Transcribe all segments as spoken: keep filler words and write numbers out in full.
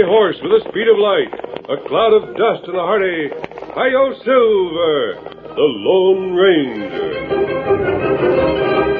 gray horse with the speed of light, a cloud of dust, and a hearty, Hi-Yo Silver, the Lone Ranger.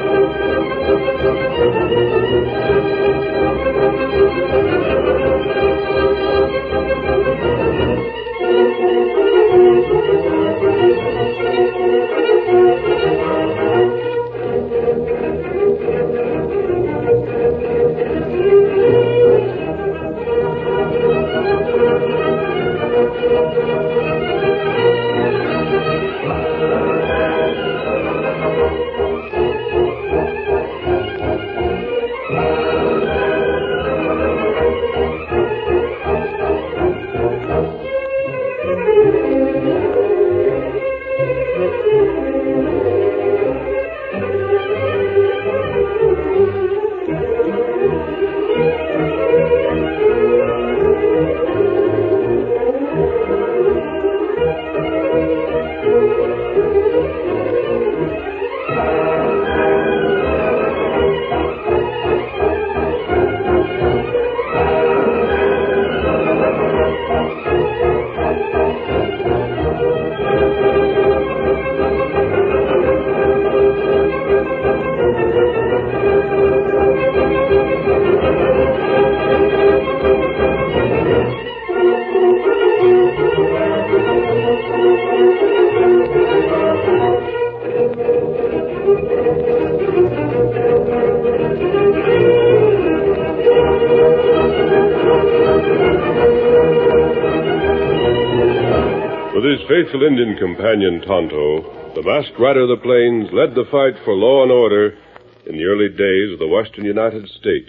With his faithful Indian companion, Tonto, the masked rider of the plains led the fight for law and order in the early days of the western United States.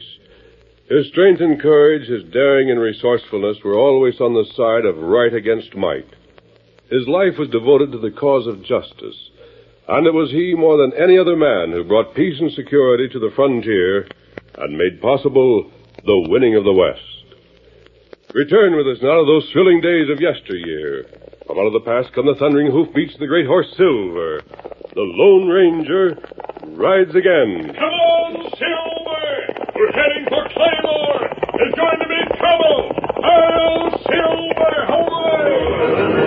His strength and courage, his daring and resourcefulness were always on the side of right against might. His life was devoted to the cause of justice, and it was he more than any other man who brought peace and security to the frontier and made possible the winning of the West. Return with us now to those thrilling days of yesteryear. From out of the past come the thundering hoofbeats of the great horse Silver. The Lone Ranger rides again. Come on, Silver! We're heading for Claymore! There's going to be trouble! Hail, Silver! Hooray!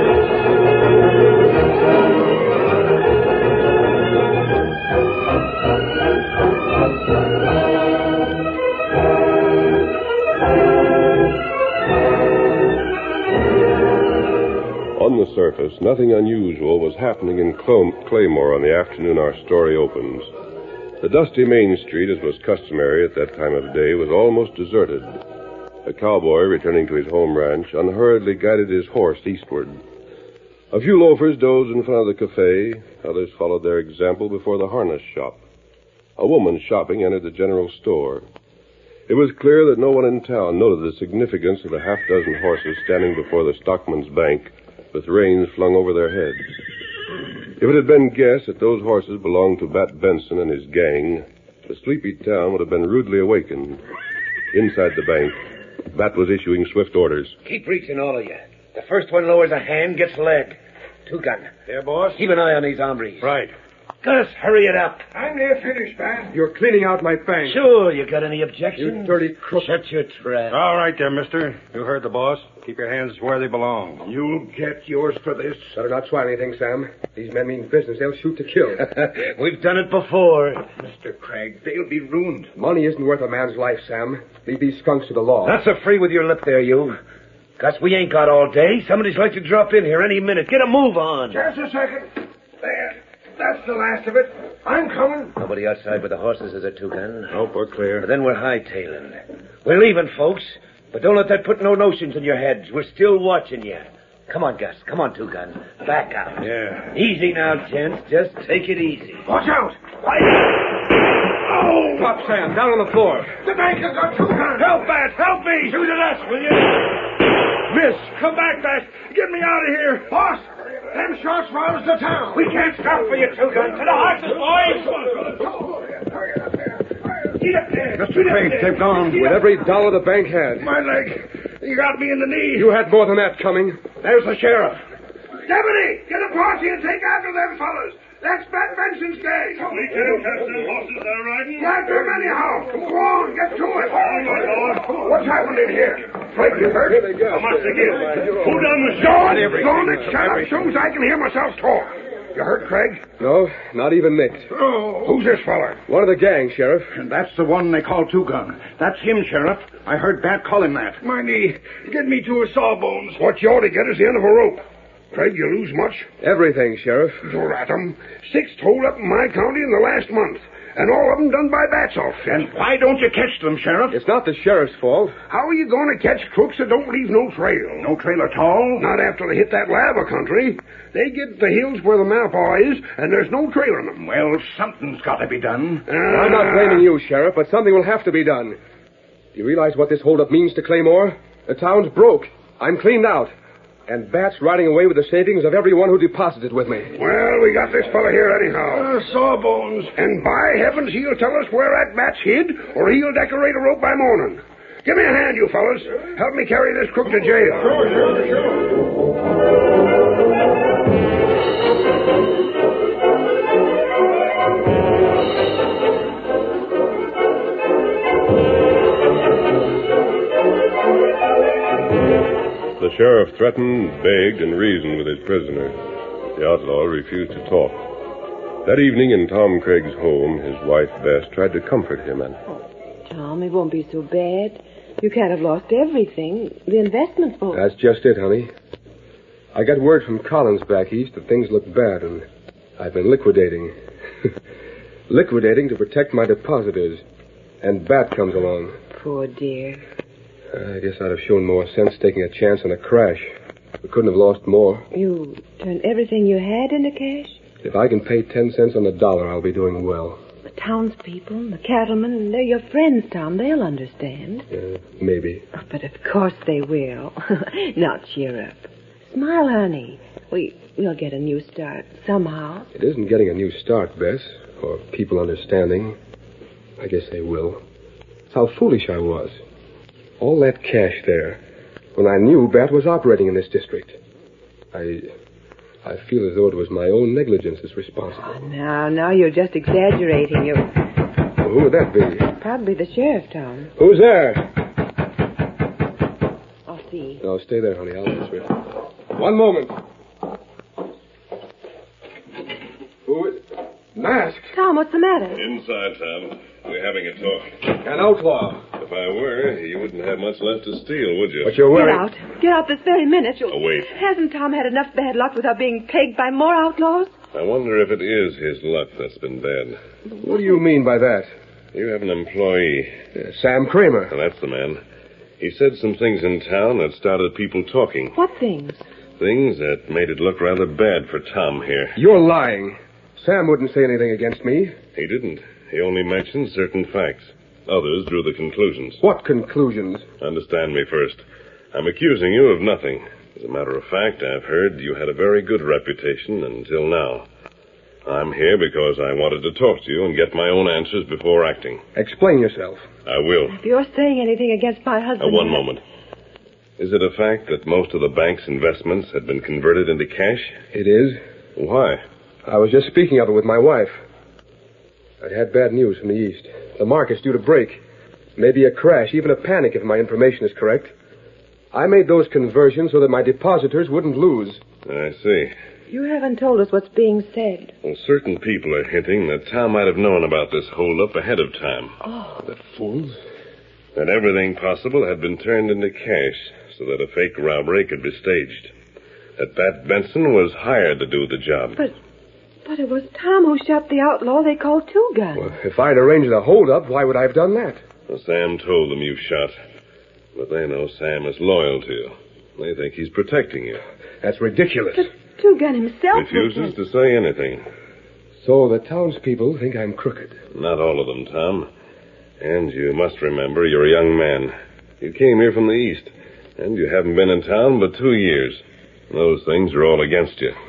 On the surface, nothing unusual was happening in Claymore on the afternoon our story opens. The dusty main street, as was customary at that time of day, was almost deserted. A cowboy, returning to his home ranch, unhurriedly guided his horse eastward. A few loafers dozed in front of the cafe. Others followed their example before the harness shop. A woman shopping entered the general store. It was clear that no one in town noted the significance of the half-dozen horses standing before the stockman's bank with reins flung over their heads. If it had been guessed that those horses belonged to Bat Benson and his gang, the sleepy town would have been rudely awakened. Inside the bank, Bat was issuing swift orders. Keep reaching, all of you. The first one lowers a hand gets leg. Two gun. There, boss? Keep an eye on these hombres. Right. Gus, hurry it up. I'm near finished, Bat. You're cleaning out my bank. Sure, you got any objections? You dirty crook. Shut your trap. All right there, mister. You heard the boss. Keep your hands where they belong. You'll get yours for this. Better not try anything, Sam. These men mean business. They'll shoot to kill. We've done it before. Mister Craig, they'll be ruined. Money isn't worth a man's life, Sam. Leave these skunks to the law. Not so free with your lip there, you. Gus, we ain't got all day. Somebody's like to drop in here any minute. Get a move on. Just a second. There. That's the last of it. I'm coming. Nobody outside with the horses is a two-gun. Nope, we're clear. But then we're hightailing. We're leaving, folks. But don't let that put no notions in your heads. We're still watching you. Come on, Gus. Come on, two-gun. Back out. Yeah. Easy now, gents. Just take it easy. Watch out. Oh! Drop Sam. Down on the floor. The bank has got two guns. Help, Bat! Help me! Shoot at us, will you? Miss! Come back, Bat! Get me out of here! Boss, them shots roused the town. We can't stop for you, two-gun. To the horses, boys! Mister Craig, they've gone with every dollar the bank had. My leg. You got me in the knee. You had more than that coming. There's the sheriff. Deputy, get a party and take after them fellas. That's Bat Benson's gang. We can't catch them horses they're riding. Grab them anyhow. Go on, get to it. What's happened in here? Frank, you hurt? How much to give? Pull down the Go on, shot. go on, and shut up soon as I can hear myself talk. You hurt, Craig? No, not even nicked. Oh. Who's this fella? One of the gang, Sheriff. And that's the one they call Two Gun. That's him, Sheriff. I heard Bat call him that. My knee. Get me to a sawbones. What you ought to get is the end of a rope. Craig, you lose much? Everything, Sheriff. You rat 'em. Six hold up in my county in the last month. And all of them done by Bat's outfit. And why don't you catch them, Sheriff? It's not the sheriff's fault. How are you going to catch crooks that don't leave no trail? No trail at all? Not after they hit that lava country. They get to the hills where the Malpaw is, and there's no trail on them. Well, something's got to be done. Uh, I'm not blaming you, Sheriff, but something will have to be done. Do you realize what this holdup means to Claymore? The town's broke. I'm cleaned out. And Bat's riding away with the savings of everyone who deposited with me. Well, we got this fella here anyhow. Uh, Sawbones. And by heavens, he'll tell us where that Bat's hid, or he'll decorate a rope by morning. Give me a hand, you fellas. Help me carry this crook to jail. Sure, sure, sure. The sheriff threatened, begged, and reasoned with his prisoner. The outlaw refused to talk. That evening in Tom Craig's home, his wife, Bess, tried to comfort him. And Oh, Tom, it won't be so bad. You can't have lost everything. The investments won't... That's just it, honey. I got word from Collins back east that things look bad, and I've been liquidating. liquidating to protect my depositors. And Bat comes along. Poor dear. I guess I'd have shown more sense taking a chance on a crash. We couldn't have lost more. You turned everything you had into cash? If I can pay ten cents on the dollar, I'll be doing well. The townspeople, the cattlemen, they're your friends, Tom. They'll understand. Uh, maybe. Oh, but of course they will. Now cheer up. Smile, honey. We, we'll get a new start somehow. It isn't getting a new start, Bess, or people understanding. I guess they will. It's how foolish I was. All that cash there, when I knew Bat was operating in this district. I I feel as though it was my own negligence that's responsible. Oh, now, now you're just exaggerating. You Well, who would that be? Probably the sheriff, Tom. Who's there? I'll see. No, stay there, honey. I'll answer it. One moment. Who is... Masked? Tom, what's the matter? Inside, Tom. We're having a talk. An outlaw. If I were, you wouldn't have much left to steal, would you? But you're Get wearing... out. Get out this very minute. You'll... Oh, wait. Hasn't Tom had enough bad luck without being plagued by more outlaws? I wonder if it is his luck that's been bad. What do you mean by that? You have an employee. Uh, Sam Kramer. Well, that's the man. He said some things in town that started people talking. What things? Things that made it look rather bad for Tom here. You're lying. Sam wouldn't say anything against me. He didn't. He only mentioned certain facts. Others drew the conclusions. What conclusions? Understand me first. I'm accusing you of nothing. As a matter of fact, I've heard you had a very good reputation until now. I'm here because I wanted to talk to you and get my own answers before acting. Explain yourself. I will. If you're saying anything against my husband... Uh, one moment. Is it a fact that most of the bank's investments had been converted into cash? It is. Why? I was just speaking of it with my wife. I'd had bad news from the east. The market's due to break. Maybe a crash, even a panic if my information is correct. I made those conversions so that my depositors wouldn't lose. I see. You haven't told us what's being said. Well, certain people are hinting that Tom might have known about this holdup ahead of time. Oh. The fools. That everything possible had been turned into cash so that a fake robbery could be staged. That Bat Benson was hired to do the job. But... But it was Tom who shot the outlaw they called Two Gun. Well, if I'd arranged a holdup, why would I have done that? Well, Sam told them you shot. But they know Sam is loyal to you. They think he's protecting you. That's ridiculous. But Two Gun himself... Refuses to say anything. So the townspeople think I'm crooked. Not all of them, Tom. And you must remember you're a young man. You came here from the east. And you haven't been in town but two years. Those things are all against you.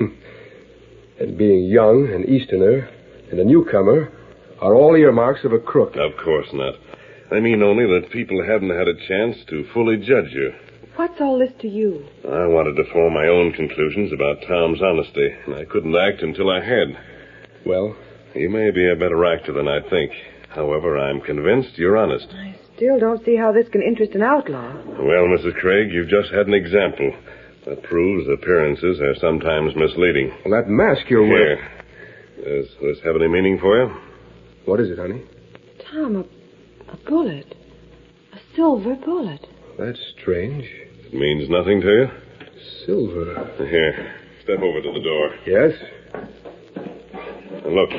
And being young, an Easterner, and a newcomer are all earmarks of a crook. Of course not. I mean only that people haven't had a chance to fully judge you. What's all this to you? I wanted to form my own conclusions about Tom's honesty, and I couldn't act until I had. Well? You may be a better actor than I think. However, I'm convinced you're honest. I still don't see how this can interest an outlaw. Well, Missus Craig, you've just had an example that proves appearances are sometimes misleading. Well, that mask you're wearing... Here. Does this have any meaning for you? What is it, honey? Tom, a, a bullet. A silver bullet. That's strange. It means nothing to you? Silver. Here, step over to the door. Yes? And look.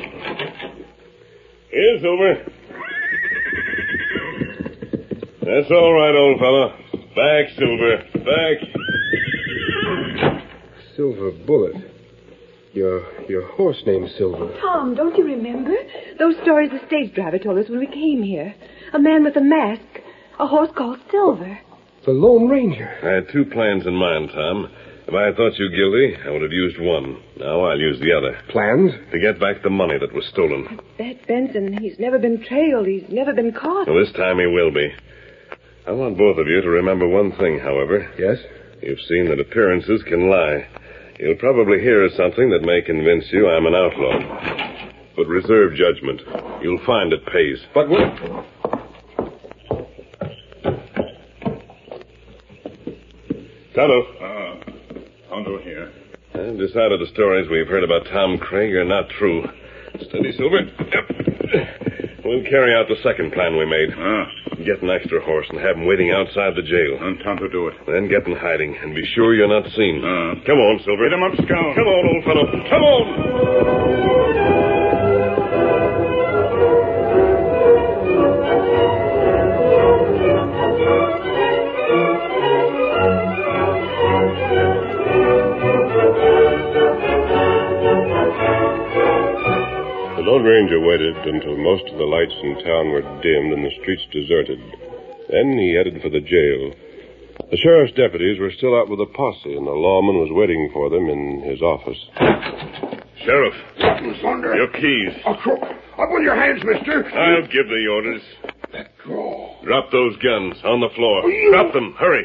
Here, Silver. That's all right, old fellow. Back, Silver. Back. Silver bullet. Your your horse named Silver. Tom, don't you remember? Those stories the stage driver told us when we came here. A man with a mask. A horse called Silver. The Lone Ranger. I had two plans in mind, Tom. If I had thought you guilty, I would have used one. Now I'll use the other. Plans? To get back the money that was stolen. That Benson, he's never been trailed. He's never been caught. Well, this time he will be. I want both of you to remember one thing, however. Yes? You've seen that appearances can lie. You'll probably hear something that may convince you I'm an outlaw. But reserve judgment. You'll find it pays. But what... Tonto. Ah, Tonto here. I've decided the stories we've heard about Tom Craig are not true. Steady, Silver. Yep. We'll carry out the second plan we made. Ah. Get an extra horse and have him waiting outside the jail. And Tonto do it. Then get in hiding and be sure you're not seen. Ah. Come on, Silver. Get him up, Scout. Come on, old fellow. Come on! The Lone Ranger waited until most of the lights in town were dimmed and the streets deserted. Then he headed for the jail. The sheriff's deputies were still out with a posse, and the lawman was waiting for them in his office. Sheriff, Thunder. your keys. A crook. Up with your hands, mister. I'll give the orders. Let go. Drop those guns on the floor. You- Drop them. Hurry.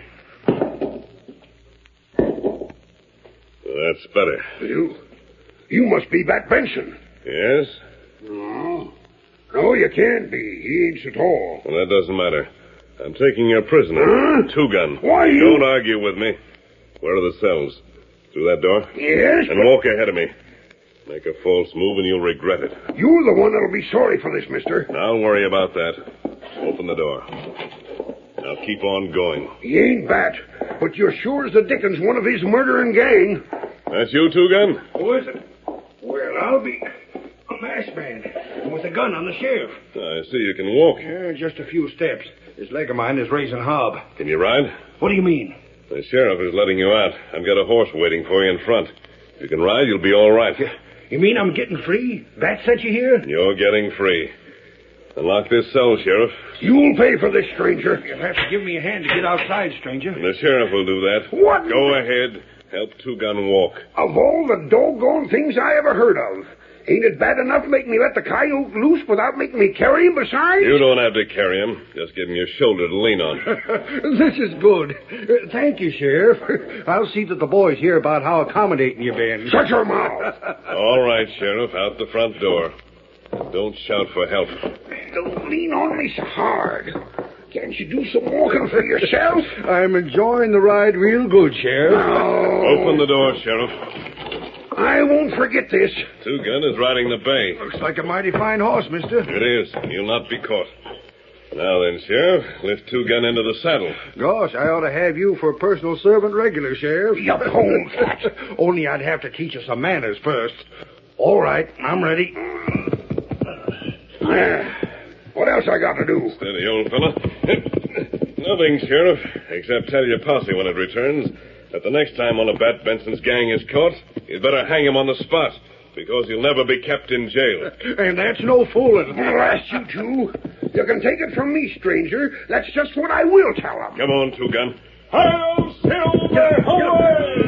That's better. You... You must be Bat Benson. Yes? No. No, you can't be. He ain't so tall. Well, that doesn't matter. I'm taking your prisoner. Huh? Two-gun. Why, you... Don't argue with me. Where are the cells? Through that door? Yes, And but walk ahead of me. Make a false move and you'll regret it. you're the one that'll be sorry for this, mister. I'll worry about that. Open the door. Now keep on going. He ain't Bat, but you're sure as the dickens one of his murdering gang. That's you, Two-gun? Who is it? Well, I'll be a masked man with a gun on the sheriff. I see you can walk. Yeah, just a few steps. This leg of mine is raising hob. Can you ride? What do you mean? The sheriff is letting you out. I've got a horse waiting for you in front. If you can ride, you'll be all right. You mean I'm getting free? Bat sent you here? You're getting free. Unlock this cell, Sheriff. You'll pay for this, stranger. You'll have to give me a hand to get outside, stranger. The sheriff will do that. What? Go ahead. Help Two-Gun walk. Of all the doggone things I ever heard of, ain't it bad enough making me let the coyote loose without making me carry him besides? You don't have to carry him. Just give him your shoulder to lean on. This is good. Uh, thank you, Sheriff. I'll see that the boys hear about how accommodating you've been. Shut your mouth. All right, Sheriff. Out the front door. Don't shout for help. Don't lean on me so hard. Can't you do some walking for yourself? I'm enjoying the ride real good, Sheriff. No. Open the door, Sheriff. I won't forget this. Two-Gun is riding the bay. Looks like a mighty fine horse, mister. It is. You'll not be caught. Now then, Sheriff, lift Two-Gun into the saddle. Gosh, I ought to have you for a personal servant regular, Sheriff. You hold that. Only I'd have to teach you some manners first. All right, I'm ready. There. What else I got to do? Steady, old fella. Nothing, Sheriff, except tell your posse when it returns that the next time one of Bat Benson's gang is caught, you'd better hang him on the spot, because he'll never be kept in jail. And that's no fooling. Blast you two. You can take it from me, stranger. That's just what I will tell them. Come on, Two-Gun. Hail, Silver! Away!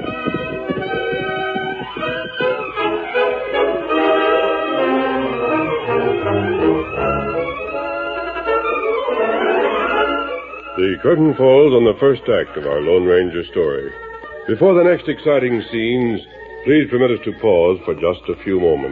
The curtain falls on the first act of our Lone Ranger story. Before the next exciting scenes, please permit us to pause for just a few moments.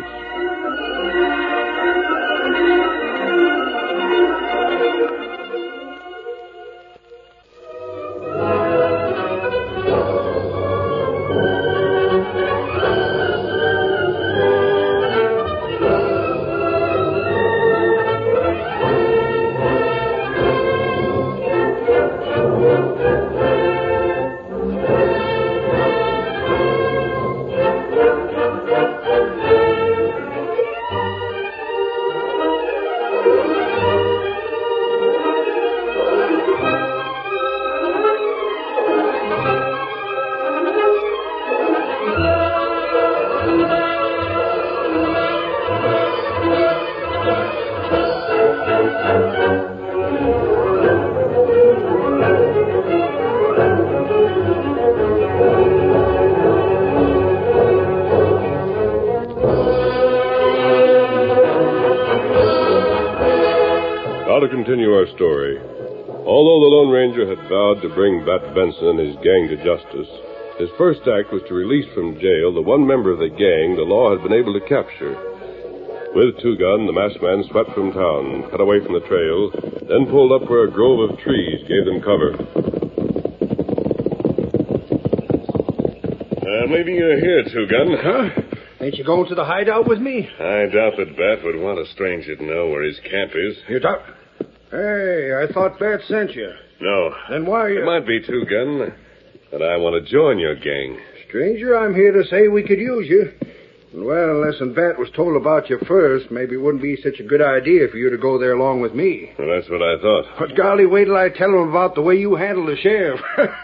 continue our story. Although the Lone Ranger had vowed to bring Bat Benson and his gang to justice, his first act was to release from jail the one member of the gang the law had been able to capture. With Two Gun, the masked man swept from town, cut away from the trail, then pulled up where a grove of trees gave them cover. I'm leaving you here, Two Gun. Huh? Ain't you going to the hideout with me? I doubt that Bat would want a stranger to know where his camp is. You doubt? Hey, I thought Bat sent you. No. Then why you... It might be Two Gun, but I want to join your gang. Stranger, I'm here to say we could use you. Well, unless Bat was told about you first, maybe it wouldn't be such a good idea for you to go there along with me. Well, that's what I thought. But golly, wait till I tell him about the way you handled the sheriff.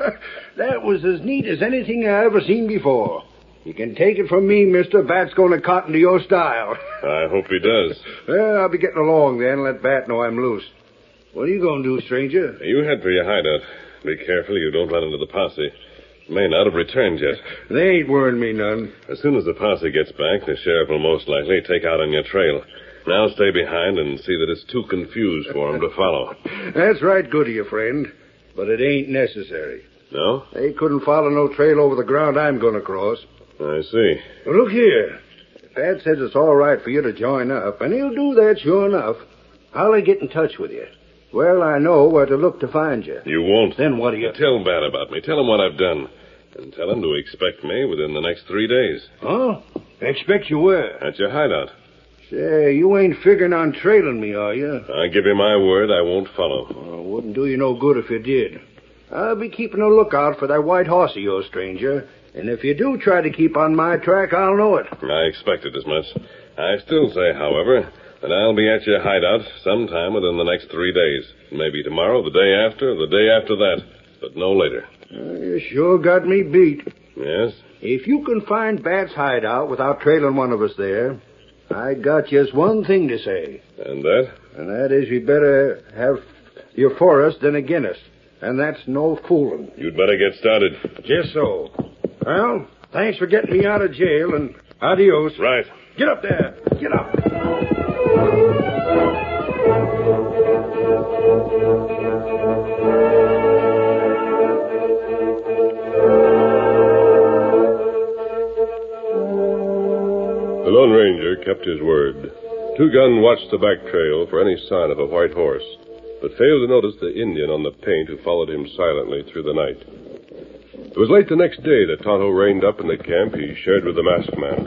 That was as neat as anything I ever seen before. You can take it from me, mister, Bat's going to cotton to your style. I hope he does. Well, I'll be getting along then and let Bat know I'm loose. What are you going to do, stranger? You head for your hideout. Be careful you don't run into the posse. May not have returned yet. They ain't worrying me none. As soon as the posse gets back, the sheriff will most likely take out on your trail. Now stay behind and see that it's too confused for him to follow. That's right good of you, friend. But it ain't necessary. No? They couldn't follow no trail over the ground I'm going to cross. I see. Well, look here. If Dad says it's all right for you to join up, and he'll do that sure enough, how'll I get in touch with you? Well, I know where to look to find you. You won't. Then what do you... Tell Bat about me. Tell him what I've done. And tell him to expect me within the next three days. Oh? Expect you where? At your hideout. Say, you ain't figuring on trailing me, are you? I give you my word I won't follow. Well, wouldn't do you no good if you did. I'll be keeping a lookout for that white horse of yours, stranger. And if you do try to keep on my track, I'll know it. I expected as much. I still say, however, that I'll be at your hideout sometime within the next three days. Maybe tomorrow, the day after, the day after that, but no later. Uh, you sure got me beat. Yes? If you can find Bat's hideout without trailing one of us there, I got just one thing to say. And that? And that is you better have you for us than against us. And that's no fooling. You'd better get started. Just so. Well, thanks for getting me out of jail, and adios. Right. Get up there. Get up. The Lone Ranger kept his word. Two Gun watched the back trail for any sign of a white horse, but failed to notice the Indian on the paint who followed him silently through the night. It was late the next day that Tonto reined up in the camp he shared with the masked man.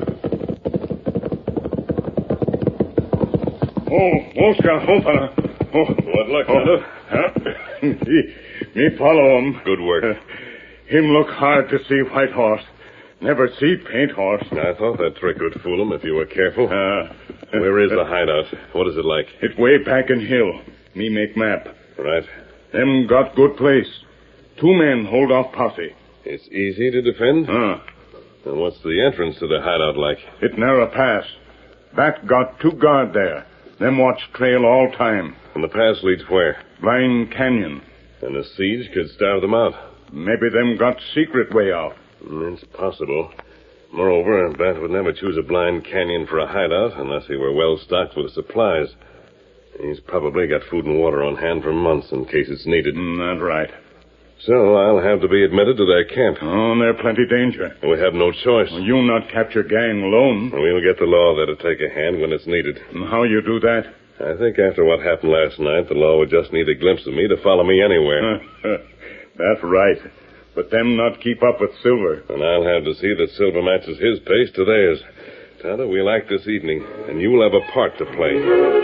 Oh, Oscar, oh, fella. Oh, What luck, oh, Tonto? huh? me, me follow him. Good work. Uh, him look hard to see white horse. Never see paint horse. I thought that trick would fool him if you were careful. Uh, Where is the hideout? What is it like? It way back in hill. Me make map. Right. Them got good place. Two men hold off posse. It's easy to defend? Huh. And what's the entrance to the hideout like? It narrow pass. Bat got two guard there. Them watch trail all time. And the pass leads where? Blind Canyon. And the siege could starve them out. Maybe them got secret way out. It's possible. Moreover, Bat would never choose a blind canyon for a hideout unless he were well stocked with supplies. He's probably got food and water on hand for months in case it's needed. Mm, that's right. So I'll have to be admitted to their camp. Oh, they're plenty danger. And we have no choice. Well, you not capture gang alone. We'll get the law there to take a hand when it's needed. And how you do that? I think after what happened last night, the law would just need a glimpse of me to follow me anywhere. That's right. But them not keep up with Silver. And I'll have to see that Silver matches his pace to theirs. Tonto, we'll act this evening, and you'll have a part to play.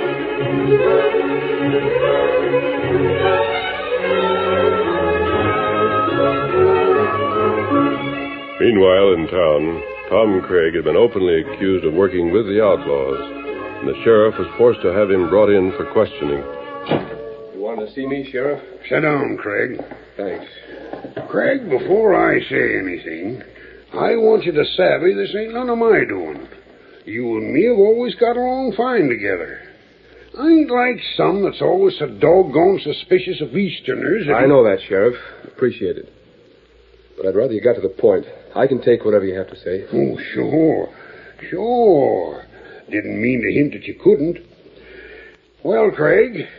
Meanwhile, in town, Tom Craig had been openly accused of working with the outlaws, and the sheriff was forced to have him brought in for questioning. You wanted to see me, Sheriff? Sit down, Craig. Thanks. Craig, before I say anything, I want you to savvy this ain't none of my doing. You and me have always got along fine together. I ain't like some that's always so doggone suspicious of Easterners. I know that, Sheriff. Appreciate it. But I'd rather you got to the point. I can take whatever you have to say. Oh, sure. Sure. Didn't mean to hint that you couldn't. Well, Craig,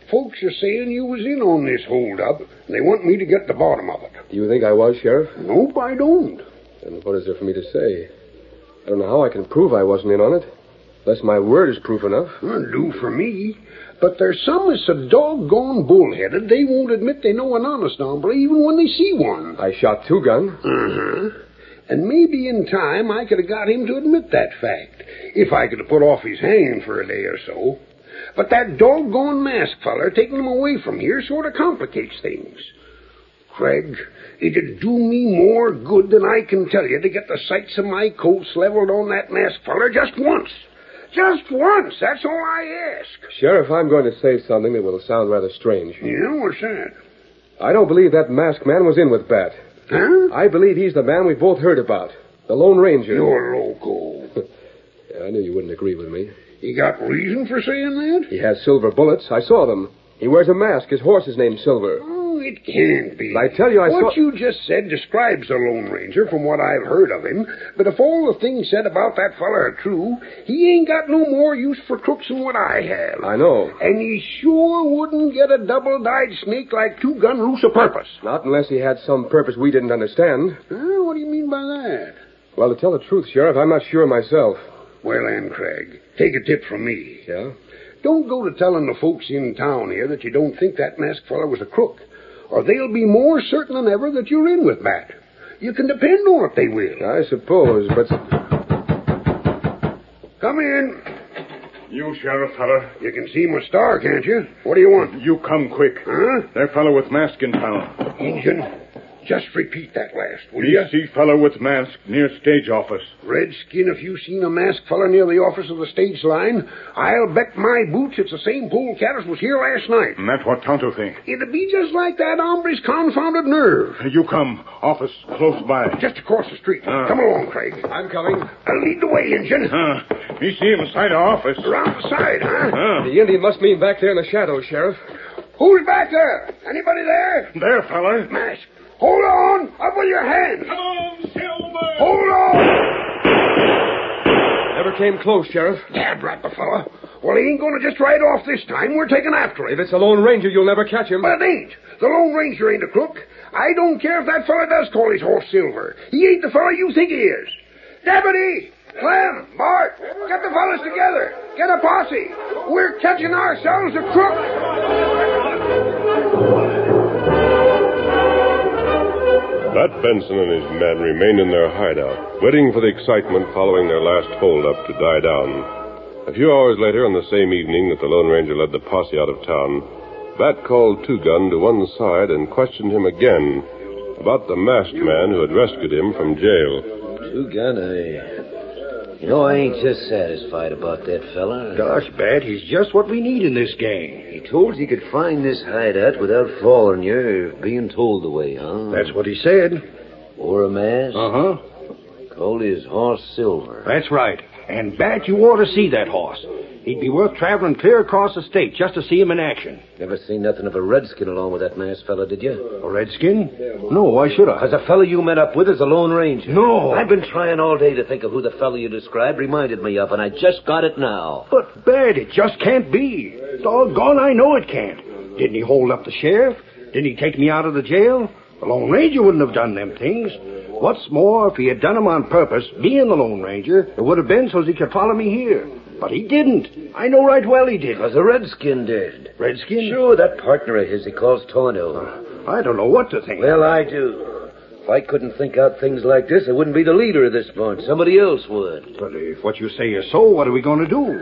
folks are saying you was in on this hold-up, and they want me to get the bottom of it. Do you think I was, Sheriff? Nope, I don't. Then what is there for me to say? I don't know how I can prove I wasn't in on it. Unless my word is proof enough. Well, do for me. But there's some that's so doggone bullheaded they won't admit they know an honest hombre even when they see one. I shot Two-Gun. Uh-huh. And maybe in time I could have got him to admit that fact, if I could have put off his hanging for a day or so. But that doggone masked feller taking him away from here sort of complicates things. Craig, it'd do me more good than I can tell you to get the sights of my Colts leveled on that masked feller just once. Just once, that's all I ask. Sheriff, I'm going to say something that will sound rather strange. Yeah, what's that? I don't believe that masked man was in with Bat. Huh? I believe he's the man we both heard about. The Lone Ranger. You're loco. Yeah, I knew you wouldn't agree with me. You got reason for saying that? He has silver bullets. I saw them. He wears a mask. His horse is named Silver. Oh, it can't be. I tell you, I what saw... What you just said describes the Lone Ranger from what I've heard of him. But if all the things said about that fella are true, he ain't got no more use for crooks than what I have. I know. And he sure wouldn't get a double-dyed snake like Two-Gun loose a purpose. Not unless he had some purpose we didn't understand. Huh? What do you mean by that? Well, to tell the truth, Sheriff, I'm not sure myself. Well, then, Craig, take a tip from me. Yeah? Don't go to telling the folks in town here that you don't think that masked fella was a crook, or they'll be more certain than ever that you're in with Bat. You can depend on it, they will. I suppose, but... Come in. You, Sheriff fella. You can see my star, can't you? What do you want? You come quick. Huh? That fellow with mask in town. Injun, just repeat that last, will We you? see fellow with mask near stage office. Redskin, if you seen a masked fella near the office of the stage line, I'll bet my boots it's the same polecat as was here last night. And that's what Tonto think. It'd be just like that hombre's confounded nerve. You come. Office close by. Just across the street. Uh. Come along, Craig. I'm coming. I'll lead the way, Injun. Uh, me see him inside the office. Around the side, huh? Uh. The Indian must mean back there in the shadows, Sheriff. Who's back there? Anybody there? There, fella. Mask. Hold on. Up with your hands. Come on, Silver. Hold on. Never came close, Sheriff. Dad, rat the fella. Well, he ain't going to just ride off this time. We're taking after him. If it's the Lone Ranger, you'll never catch him. But it ain't. The Lone Ranger ain't a crook. I don't care if that fella does call his horse Silver. He ain't the fella you think he is. Deputy! Clem! Bart! Get the fellas together. Get a posse. We're catching ourselves a crook. Bat Benson and his men remained in their hideout, waiting for the excitement following their last hold-up to die down. A few hours later, on the same evening that the Lone Ranger led the posse out of town, Bat called Two-Gun to one side and questioned him again about the masked man who had rescued him from jail. Two-Gun, I... You know, I ain't just satisfied about that fella. Gosh, Bat, he's just what we need in this gang. He told he could find this hideout without following you or being told the way, huh? That's what he said. Wore a mask? Uh-huh. Called his horse Silver. That's right. And, Bat, you ought to see that horse. He'd be worth traveling clear across the state just to see him in action. Never seen nothing of a redskin along with that masked fella, did you? A redskin? No, why should I? Because the fella you met up with is a Lone Ranger. No. I've been trying all day to think of who the fella you described reminded me of, and I just got it now. But, Bat, it just can't be. Doggone, I know it can't. Didn't he hold up the sheriff? Didn't he take me out of the jail? The Lone Ranger wouldn't have done them things. What's more, if he had done them on purpose, being the Lone Ranger, it would have been so he could follow me here. But he didn't. I know right well he did. Because a redskin did. Redskin? Sure, that partner of his he calls Tonto. Uh, I don't know what to think. Well, I do. If I couldn't think out things like this, I wouldn't be the leader of this bunch. Somebody else would. But if what you say is so, what are we going to do?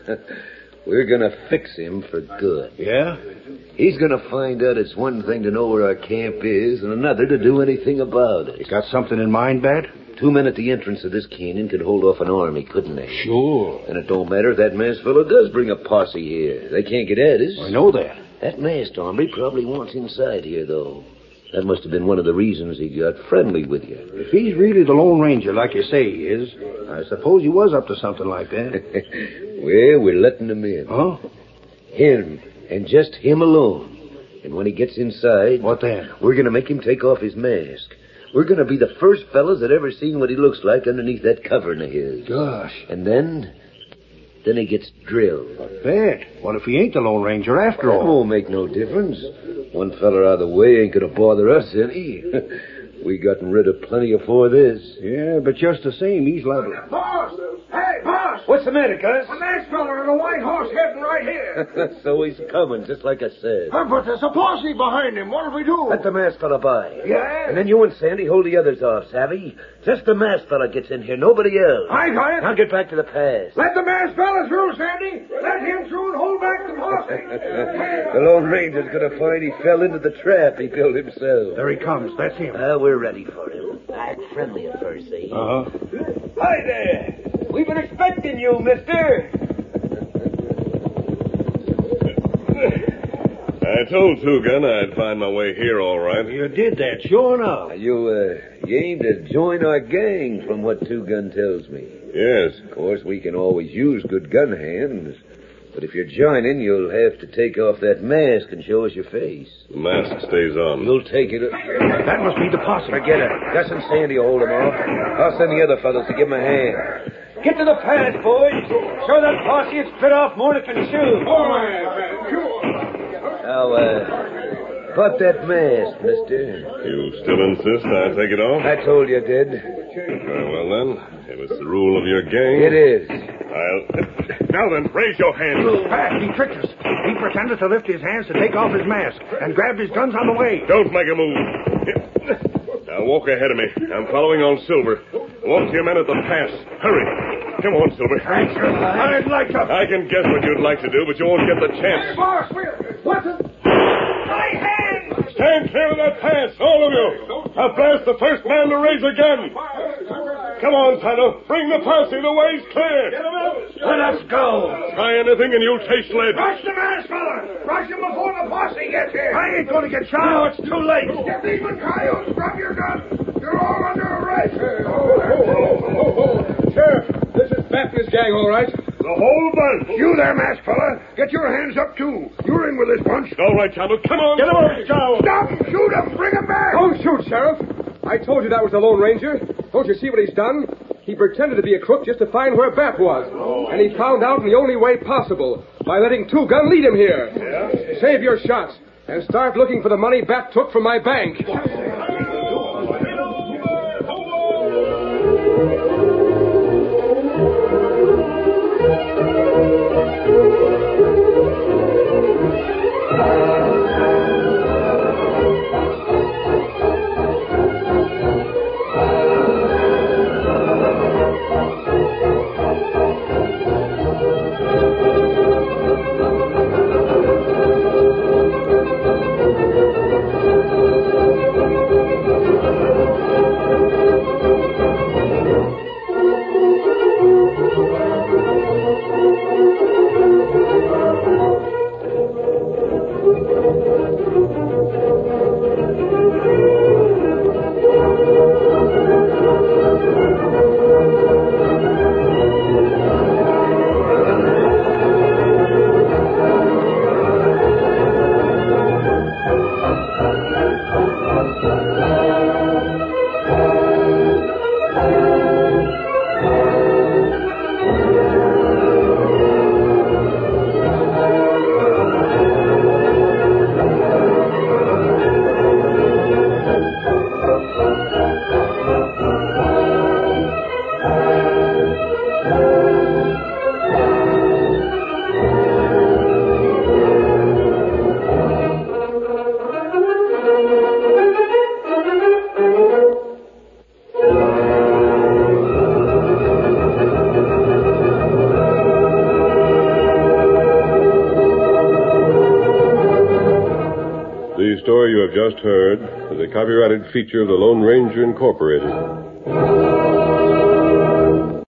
We're going to fix him for good. Yeah? He's going to find out it's one thing to know where our camp is and another to do anything about it. You got something in mind, Bat? Two men at the entrance of this canyon could hold off an army, couldn't they? Sure. And it don't matter if that masked fellow does bring a posse here. They can't get at us. I know that. That masked hombre probably wants inside here, though. That must have been one of the reasons he got friendly with you. If he's really the Lone Ranger like you say he is, I suppose he was up to something like that. Well, we're letting him in. Huh? Him, and just him alone. And when he gets inside... What then? We're going to make him take off his mask. We're going to be the first fellas that ever seen what he looks like underneath that covering of his. Gosh. And then... Then he gets drilled. Bet. What if he ain't the Lone Ranger after That all? won't make no difference. One feller out of the way ain't gonna bother us any. We gotten rid of plenty afore this. Yeah, but just the same, he's liable. Boss! Hey, boss! What's the matter, Gus? A nice fella on a white horse heading right here. So he's coming, just like I said. Uh, but there's a posse behind him. What'll we do? Let the masked fella by. Yeah? And then you and Sandy hold the others off, savvy? Just the masked fella gets in here, nobody else. I got it. Now get back to the pass. Let the masked fella through, Sandy. Let him through and hold back the posse. The Lone Ranger's gonna find he fell into the trap he built himself. There he comes. That's him. Ah, we're ready for him. Act friendly at first, eh? Uh-huh. Hi there. We've been expecting you, mister. I told Two Gun I'd find my way here all right. You did that, sure enough. You, uh, you aim to join our gang from what Two Gun tells me. Yes. Of course, we can always use good gun hands. But if you're joining, you'll have to take off that mask and show us your face. The mask stays on. You'll take it... That must be the posse. Forget it. Gus and Sandy will hold him off. I'll send the other fellows to give him a hand. Get to the pass, boys. Show that posse it's bit off more than it can chew. Now, uh, put that mask, mister. You still insist I take it off? I told you I did. Very well, then. If it's the rule of your gang... It is. I'll... Now then, raise your hands. Pat, he tricked us. He pretended to lift his hands to take off his mask and grabbed his guns on the way. Don't make a move. Now walk ahead of me. I'm following on Silver. Walk to your men at the pass. Hurry. Come on, Silver. Thanks, sir. I'd like to... I can guess what you'd like to do, but you won't get the chance. Boss, we're... What's it? My hand! Stand clear of that pass, all of you. I'll blast the first man to raise a gun. Come on, Tonto. Bring the posse. The way's clear. Let us go. Try anything and you'll taste lead. Rush the masked fella! Rush him before the posse gets here! I ain't going to get shot. Now it's too late. Get these and coyotes, drop your guns! You're all under arrest! Sheriff, this is Bat and his gang, all right? The whole bunch! You there, masked fella! Get your hands up, too! You're in with this bunch! All right, Tonto. Come on. Get him over, Joe. Stop him! Shoot him! Bring him back! Don't shoot, Sheriff. I told you that was the Lone Ranger. Don't you see what he's done? He pretended to be a crook just to find where Bat was. And he found out in the only way possible, by letting Two Gun lead him here. Yeah? Save your shots and start looking for the money Bat took from my bank. The story you have just heard is a copyrighted feature of the Lone Ranger Incorporated.